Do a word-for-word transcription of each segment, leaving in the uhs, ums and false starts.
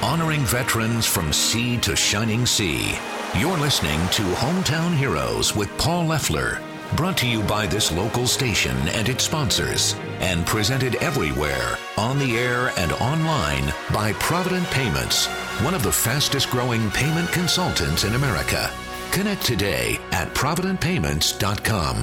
honoring veterans from sea to shining sea. You're listening to Hometown Heroes with Paul Leffler, brought to you by this local station and its sponsors, and presented everywhere, on the air and online, by Provident Payments, one of the fastest growing payment consultants in America. Connect today at provident payments dot com.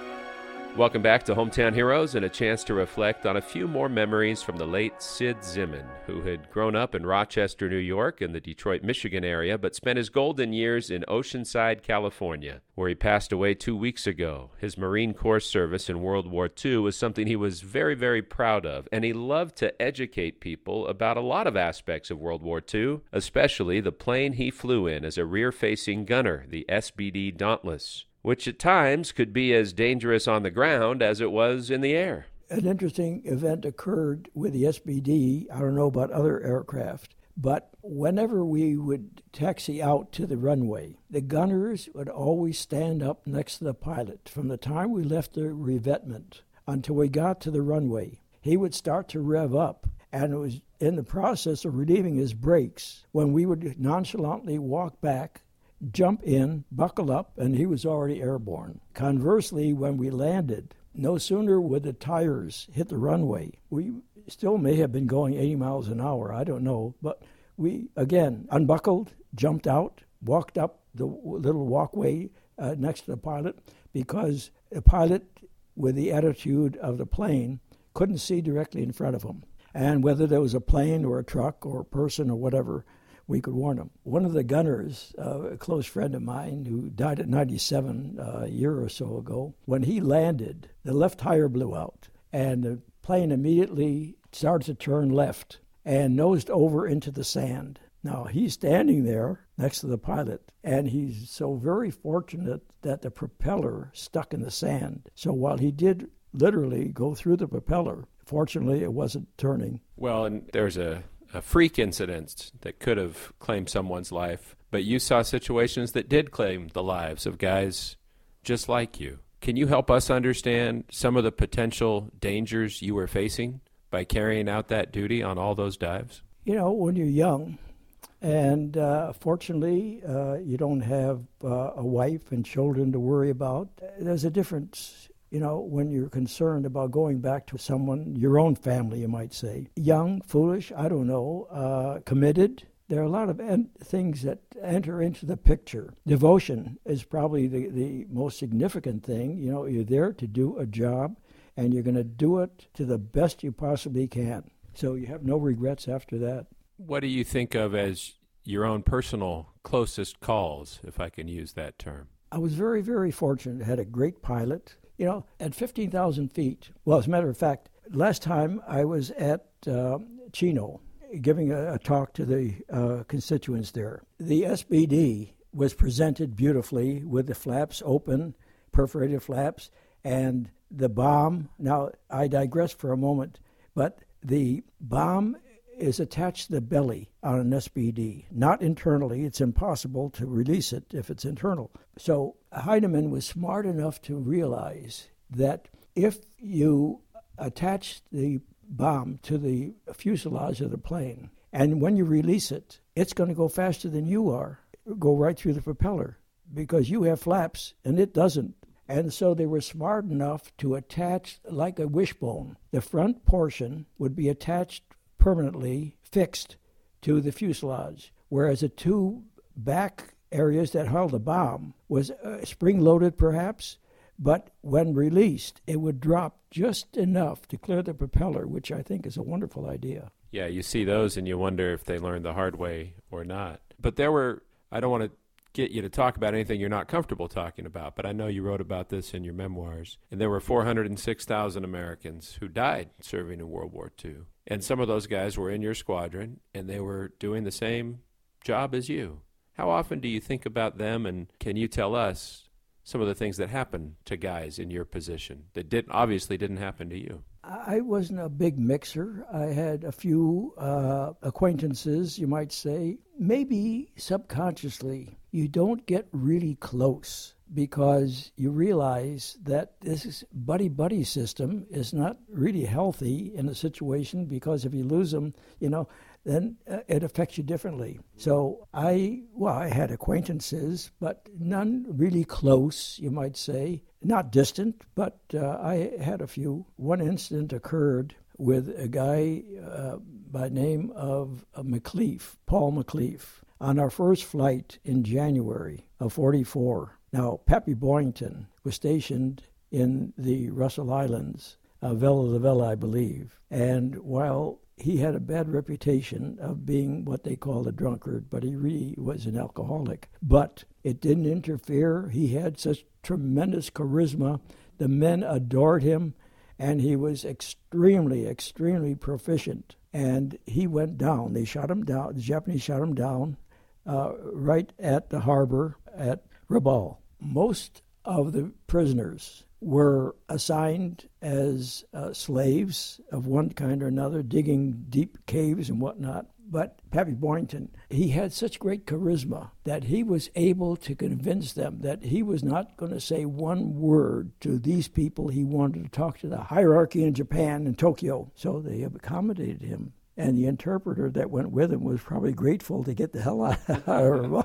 Welcome back to Hometown Heroes, and a chance to reflect on a few more memories from the late Sid Zimmern, who had grown up in Rochester, New York, and the Detroit, Michigan area, but spent his golden years in Oceanside, California, where he passed away two weeks ago. His Marine Corps service in World War Two was something he was very, very proud of, and he loved to educate people about a lot of aspects of World War Two, especially the plane he flew in as a rear-facing gunner, the S B D Dauntless, which at times could be as dangerous on the ground as it was in the air. An interesting event occurred with the S B D. I don't know about other aircraft, but whenever we would taxi out to the runway, the gunners would always stand up next to the pilot. From the time we left the revetment until we got to the runway, he would start to rev up, and it was in the process of relieving his brakes when we would nonchalantly walk back, jump in, buckle up, and he was already airborne. Conversely, when we landed, no sooner would the tires hit the runway, we still may have been going eighty miles an hour, I don't know, but we, again, unbuckled, jumped out, walked up the little walkway uh, next to the pilot, because the pilot, with the attitude of the plane, couldn't see directly in front of him. And whether there was a plane or a truck or a person or whatever, we could warn them. One of the gunners, uh, a close friend of mine who died at ninety-seven uh, a year or so ago, when he landed, the left tire blew out, and the plane immediately started to turn left and nosed over into the sand. Now, he's standing there next to the pilot, and he's so very fortunate that the propeller stuck in the sand. So while he did literally go through the propeller, fortunately it wasn't turning. Well, and there's a a freak incident that could have claimed someone's life, but you saw situations that did claim the lives of guys just like you. Can you help us understand some of the potential dangers you were facing by carrying out that duty on all those dives? You know, when you're young, and uh, fortunately uh, you don't have uh, a wife and children to worry about, there's a difference. You know, when you're concerned about going back to someone, your own family, you might say. Young, foolish, I don't know, uh, committed. There are a lot of en- things that enter into the picture. Devotion is probably the, the most significant thing. You know, you're there to do a job, and you're going to do it to the best you possibly can. So you have no regrets after that. What do you think of as your own personal closest calls, if I can use that term? I was very, very fortunate. I had a great pilot. You know, at fifteen thousand feet, well, as a matter of fact, last time I was at uh, Chino giving a, a talk to the uh, constituents there. The S B D was presented beautifully with the flaps open, perforated flaps, and the bomb. Now, I digress for a moment, but the bomb is attached to the belly on an S B D, not internally. It's impossible to release it if it's internal. So Heinemann was smart enough to realize that if you attach the bomb to the fuselage of the plane, and when you release it, it's going to go faster than you are, go right through the propeller, because you have flaps and it doesn't. And so they were smart enough to attach, like a wishbone, the front portion would be attached permanently fixed to the fuselage, whereas the two back areas that held the bomb was uh, spring-loaded perhaps, but when released, it would drop just enough to clear the propeller, which I think is a wonderful idea. Yeah, you see those and you wonder if they learned the hard way or not. But there were, I don't want to get you to talk about anything you're not comfortable talking about, but I know you wrote about this in your memoirs, and there were four hundred six thousand Americans who died serving in World War Two. And some of those guys were in your squadron, and they were doing the same job as you. How often do you think about them, and can you tell us some of the things that happened to guys in your position that did obviously didn't happen to you? I wasn't a big mixer. I had a few uh, acquaintances, you might say. Maybe subconsciously, you don't get really close because you realize that this buddy-buddy system is not really healthy in a situation, because if you lose them, you know, then uh, it affects you differently. So I, well, I had acquaintances, but none really close, you might say. Not distant, but uh, I had a few. One incident occurred with a guy uh, by name of uh, McLeaf, Paul McLeaf, on our first flight in January of forty-four. Now, Pappy Boyington was stationed in the Russell Islands, uh, Vella de Vella, I believe. And while he had a bad reputation of being what they called a drunkard, but he really was an alcoholic. But it didn't interfere. He had such tremendous charisma. The men adored him, and he was extremely, extremely proficient. And he went down. They shot him down. The Japanese shot him down uh, right at the harbor at Rabaul. Most of the prisoners were assigned as uh, slaves of one kind or another, digging deep caves and whatnot. But Pappy Boyington, he had such great charisma that he was able to convince them that he was not going to say one word to these people. He wanted to talk to the hierarchy in Japan and Tokyo. So they accommodated him. And the interpreter that went with him was probably grateful to get the hell out of her.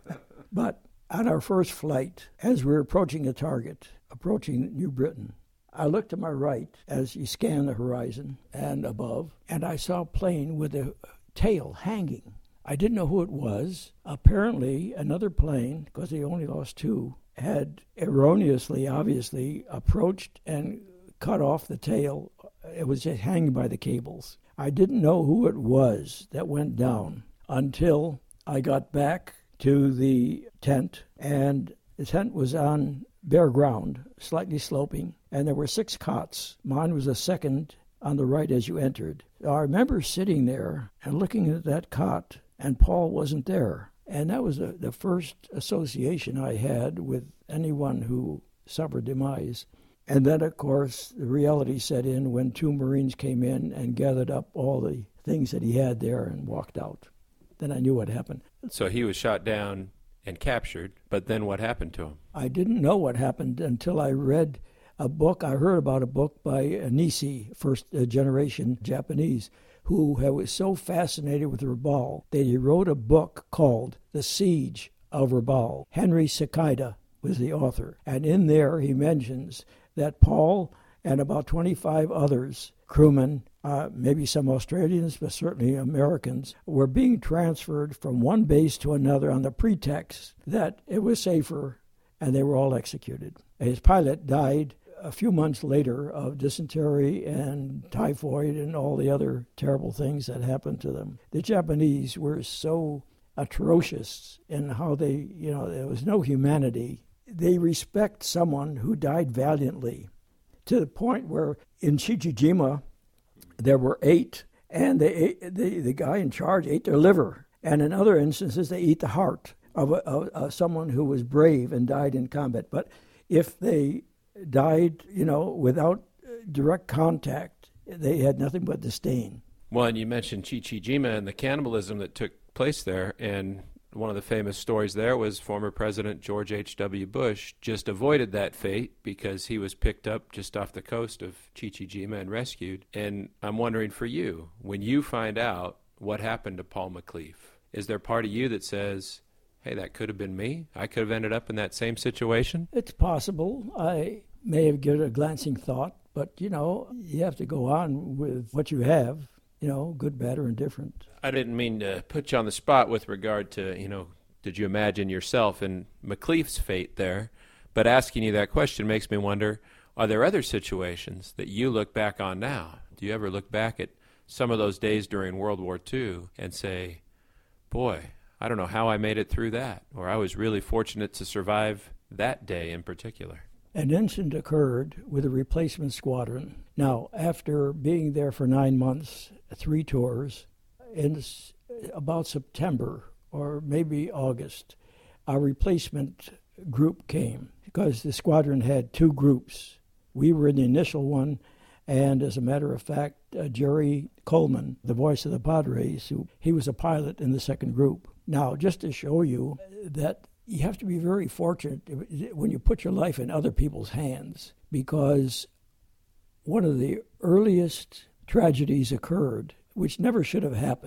But on our first flight, as we were approaching the target, approaching New Britain, I looked to my right as you scan the horizon and above, and I saw a plane with a tail hanging. I didn't know who it was. Apparently, another plane, because they only lost two, had erroneously, obviously, approached and cut off the tail. It was just hanging by the cables. I didn't know who it was that went down until I got back to the tent, and the tent was on bare ground, slightly sloping, and there were six cots. Mine was the second on the right as you entered. I remember sitting there and looking at that cot, and Paul wasn't there. And that was a, the first association I had with anyone who suffered demise. And then, of course, the reality set in when two Marines came in and gathered up all the things that he had there and walked out. Then I knew what happened. So he was shot down and captured, but then what happened to him? I didn't know what happened until I read a book. I heard about a book by Nisi, first generation Japanese, who was so fascinated with Rabaul that he wrote a book called The Siege of Rabaul. Henry Sakida was the author. And in there he mentions that Paul and about twenty-five others, crewmen, uh, maybe some Australians, but certainly Americans, were being transferred from one base to another on the pretext that it was safer, and they were all executed. His pilot died a few months later of dysentery and typhoid and all the other terrible things that happened to them. The Japanese were so atrocious in how they, you know, there was no humanity. They respect someone who died valiantly, to the point where in Chichijima there were eight, and they ate, the, the guy in charge ate their liver. And in other instances, they eat the heart of, a, of, of someone who was brave and died in combat. But if they died, you know, without direct contact, they had nothing but disdain. Well, and you mentioned Chichijima and the cannibalism that took place there, and one of the famous stories there was former President George H W Bush just avoided that fate because he was picked up just off the coast of Chichijima and rescued. And I'm wondering for you, when you find out what happened to Paul McLeaf, is there part of you that says, hey, that could have been me? I could have ended up in that same situation? It's possible. I may have given it a glancing thought, but, you know, you have to go on with what you have. You know, good, bad, or indifferent. I didn't mean to put you on the spot with regard to, you know, did you imagine yourself in McLeaf's fate there? But asking you that question makes me wonder, are there other situations that you look back on now? Do you ever look back at some of those days during World War Two and say, boy, I don't know how I made it through that, or I was really fortunate to survive that day in particular? An incident occurred with a replacement squadron. Now, after being there for nine months, three tours, in about September or maybe August, our replacement group came because the squadron had two groups. We were in the initial one, and as a matter of fact, uh, Jerry Coleman, the voice of the Padres, who he was a pilot in the second group. Now, just to show you that you have to be very fortunate when you put your life in other people's hands, because one of the earliest tragedies occurred, which never should have happened.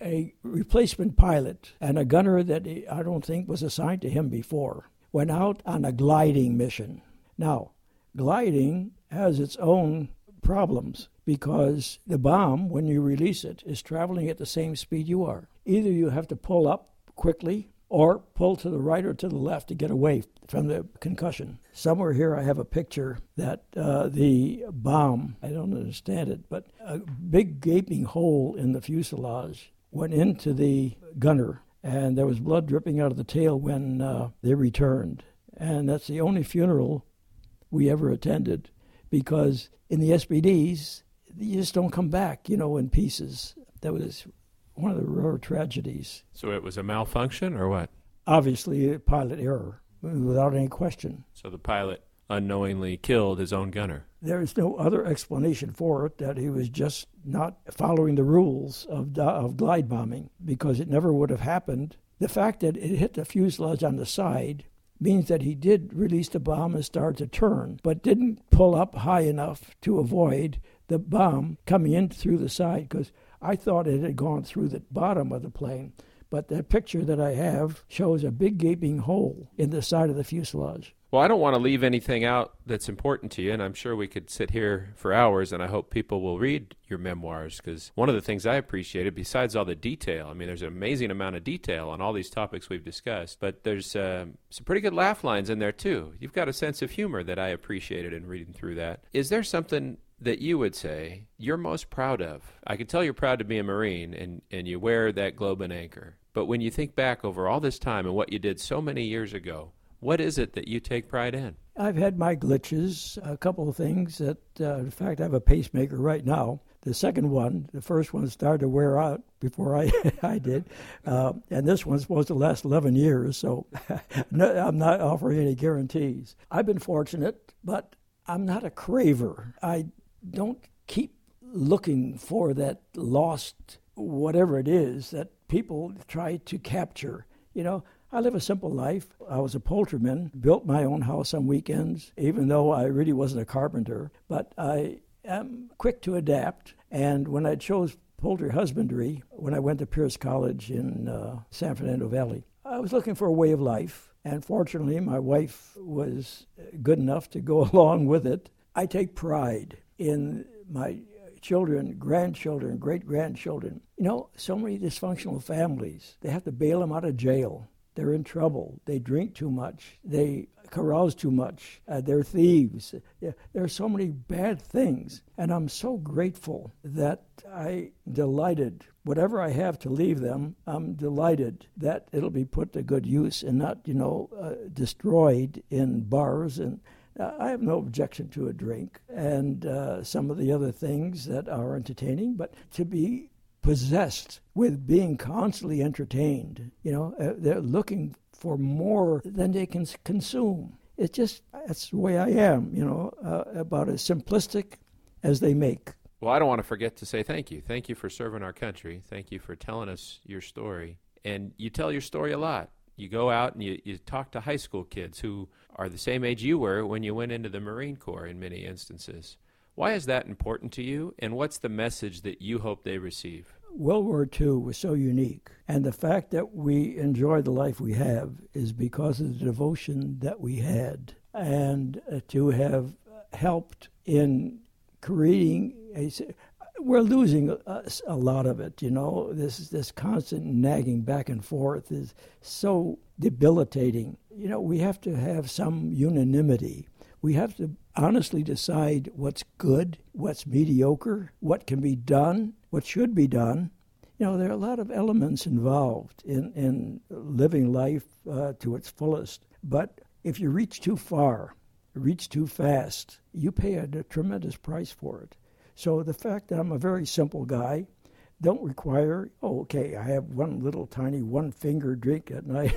a replacement pilot and a gunner that he, I don't think was assigned to him before, went out on a gliding mission. Now, gliding has its own problems because the bomb, when you release it, is traveling at the same speed you are. Either you have to pull up quickly or pull to the right or to the left to get away from the concussion. Somewhere here I have a picture that uh, the bomb, I don't understand it, but a big gaping hole in the fuselage went into the gunner, and there was blood dripping out of the tail when uh, they returned. And that's the only funeral we ever attended, because in the S P Ds, you just don't come back, you know, in pieces. That was one of the rare tragedies. So it was a malfunction or what? Obviously, a pilot error, without any question. So the pilot unknowingly killed his own gunner. There is no other explanation for it, that he was just not following the rules of, of glide bombing, because it never would have happened. The fact that it hit the fuselage on the side means that he did release the bomb and start to turn, but didn't pull up high enough to avoid the bomb coming in through the side, because I thought it had gone through the bottom of the plane. But the picture that I have shows a big gaping hole in the side of the fuselage. Well, I don't want to leave anything out that's important to you, and I'm sure we could sit here for hours, and I hope people will read your memoirs, because one of the things I appreciated, besides all the detail, I mean, there's an amazing amount of detail on all these topics we've discussed, but there's uh, some pretty good laugh lines in there, too. You've got a sense of humor that I appreciated in reading through that. Is there something that you would say you're most proud of? I can tell you're proud to be a Marine, and, and you wear that globe and anchor. But when you think back over all this time and what you did so many years ago, what is it that you take pride in? I've had my glitches, a couple of things that, uh, in fact, I have a pacemaker right now. The second one, the first one started to wear out before I, I did. Uh, and this one's supposed to last eleven years, so no, I'm not offering any guarantees. I've been fortunate, but I'm not a craver. I don't keep looking for that lost whatever it is that people try to capture. You know, I live a simple life. I was a poultryman, built my own house on weekends, even though I really wasn't a carpenter. But I am quick to adapt. And when I chose poultry husbandry, when I went to Pierce College in uh, San Fernando Valley, I was looking for a way of life. And fortunately, my wife was good enough to go along with it. I take pride in my children, grandchildren, great-grandchildren. You know, so many dysfunctional families, they have to bail them out of jail. They're in trouble. They drink too much. They carouse too much. Uh, they're thieves. Yeah, there are so many bad things. And I'm so grateful that I'm delighted. Whatever I have to leave them, I'm delighted that it'll be put to good use and not, you know, uh, destroyed in bars. And uh, I have no objection to a drink and uh, some of the other things that are entertaining, but to be possessed with being constantly entertained. You know, uh, they're looking for more than they can consume. It's just, that's the way I am, you know, uh, about as simplistic as they make. Well, I don't want to forget to say thank you. Thank you for serving our country. Thank you for telling us your story. And you tell your story a lot. You go out and you, you talk to high school kids who are the same age you were when you went into the Marine Corps in many instances. Why is that important to you, and what's the message that you hope they receive? World War Two was so unique, and the fact that we enjoy the life we have is because of the devotion that we had, and uh, to have helped in creating a... We're losing a, a lot of it, you know. This this constant nagging back and forth is so debilitating. You know, we have to have some unanimity. We have to honestly decide what's good, what's mediocre, what can be done, what should be done. You know, there are a lot of elements involved in, in living life uh, to its fullest. But if you reach too far, reach too fast, you pay a, a tremendous price for it. So the fact that I'm a very simple guy, don't require, oh, okay, I have one little tiny one-finger drink at night.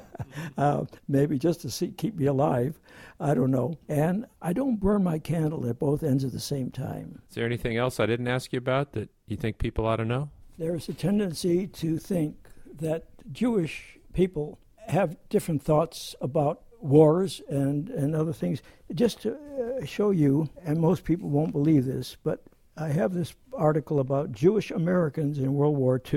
uh, maybe just to see, keep me alive. I don't know. And I don't burn my candle at both ends at the same time. Is there anything else I didn't ask you about that you think people ought to know? There's a tendency to think that Jewish people have different thoughts about wars and, and other things. Just to uh, show you, and most people won't believe this, but I have this article about Jewish Americans in World War Two.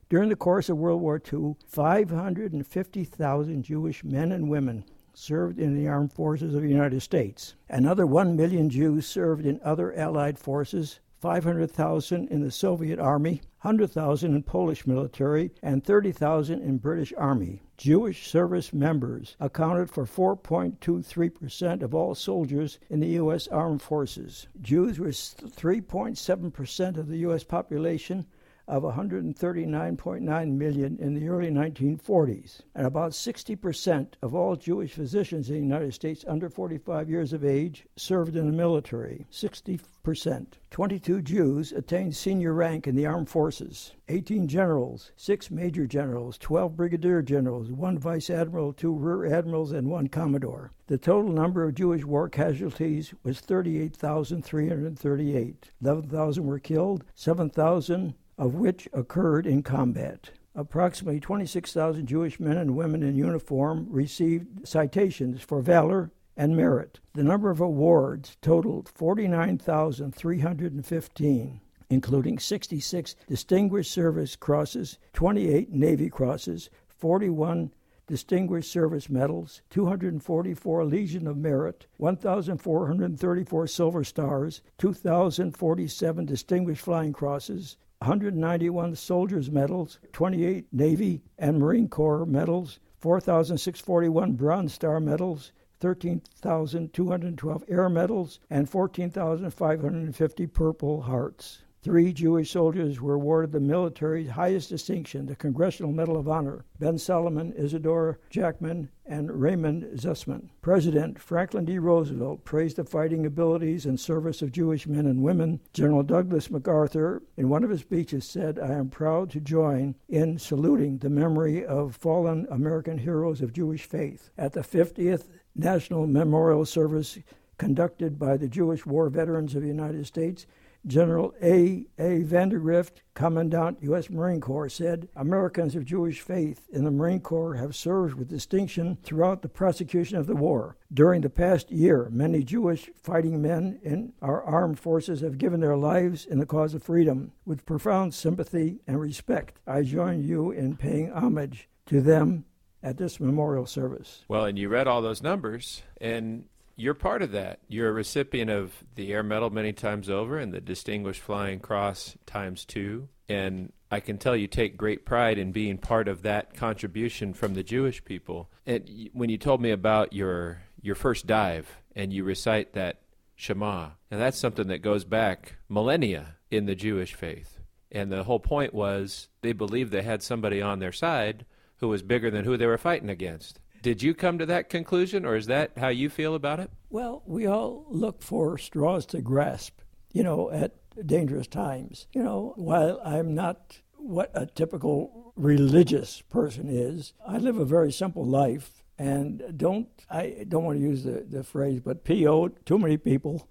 During the course of World War Two, five hundred fifty thousand Jewish men and women served in the armed forces of the United States. Another one million Jews served in other Allied forces, five hundred thousand in the Soviet Army, one hundred thousand in Polish military, and thirty thousand in British Army. Jewish service members accounted for four point two three percent of all soldiers in the U S Armed Forces. Jews were three point seven percent of the U S population of one hundred thirty-nine point nine million in the early nineteen forties, and about sixty percent of all Jewish physicians in the United States under forty-five years of age served in the military. sixty percent. twenty-two Jews attained senior rank in the armed forces. eighteen generals, six major generals, twelve brigadier generals, one vice admiral, two rear admirals, and one commodore. The total number of Jewish war casualties was thirty-eight thousand three hundred thirty-eight. eleven thousand were killed, seven thousand of which occurred in combat. Approximately twenty-six thousand Jewish men and women in uniform received citations for valor and merit. The number of awards totaled forty-nine thousand three hundred fifteen, including sixty-six Distinguished Service Crosses, twenty-eight Navy Crosses, forty-one Distinguished Service Medals, two hundred forty-four Legion of Merit, one thousand four hundred thirty-four Silver Stars, two thousand forty-seven Distinguished Flying Crosses, one hundred ninety-one Soldiers Medals, twenty-eight Navy and Marine Corps Medals, four thousand six hundred forty-one Bronze Star Medals, thirteen thousand two hundred twelve Air Medals, and fourteen thousand five hundred fifty Purple Hearts. Three Jewish soldiers were awarded the military's highest distinction, the Congressional Medal of Honor: Ben Solomon, Isidore Jackman, and Raymond Zussman. President Franklin D. Roosevelt praised the fighting abilities and service of Jewish men and women. General Douglas MacArthur, in one of his speeches, said, "I am proud to join in saluting the memory of fallen American heroes of Jewish faith." At the fiftieth National Memorial Service conducted by the Jewish War Veterans of the United States, General A. A. Vandergrift, Commandant U S Marine Corps, said, "Americans of Jewish faith in the Marine Corps have served with distinction throughout the prosecution of the war. During the past year, many Jewish fighting men in our armed forces have given their lives in the cause of freedom. With profound sympathy and respect, I join you in paying homage to them at this memorial service." Well, and you read all those numbers, and you're part of that. You're a recipient of the Air Medal many times over and the Distinguished Flying Cross times two. And I can tell you take great pride in being part of that contribution from the Jewish people. And when you told me about your your first dive and you recite that Shema, and that's something that goes back millennia in the Jewish faith. And the whole point was they believed they had somebody on their side who was bigger than who they were fighting against. Did you come to that conclusion, or is that how you feel about it? Well, we all look for straws to grasp, you know, at dangerous times. You know, while I'm not what a typical religious person is, I live a very simple life and don't, I don't want to use the, the phrase, but P O, too many people.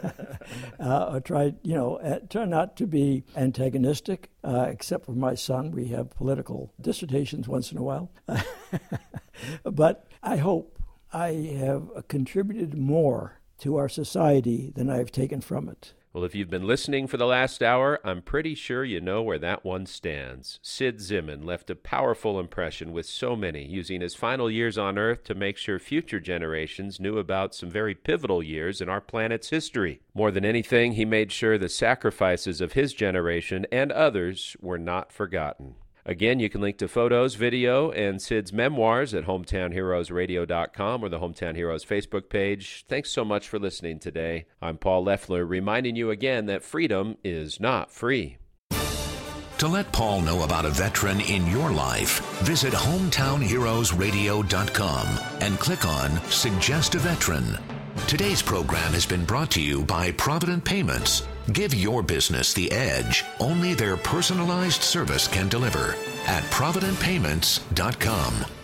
uh, I try, you know, uh, try not to be antagonistic, uh, except for my son. We have political dissertations once in a while. But I hope I have contributed more to our society than I have taken from it. Well, if you've been listening for the last hour, I'm pretty sure you know where that one stands. Sid Zimmern left a powerful impression with so many, using his final years on Earth to make sure future generations knew about some very pivotal years in our planet's history. More than anything, he made sure the sacrifices of his generation and others were not forgotten. Again, you can link to photos, video, and Sid's memoirs at hometown heroes radio dot com or the Hometown Heroes Facebook page. Thanks so much for listening today. I'm Paul Leffler, reminding you again that freedom is not free. To let Paul know about a veteran in your life, visit hometown heroes radio dot com and click on Suggest a Veteran. Today's program has been brought to you by Provident Payments. Give your business the edge only their personalized service can deliver at provident payments dot com.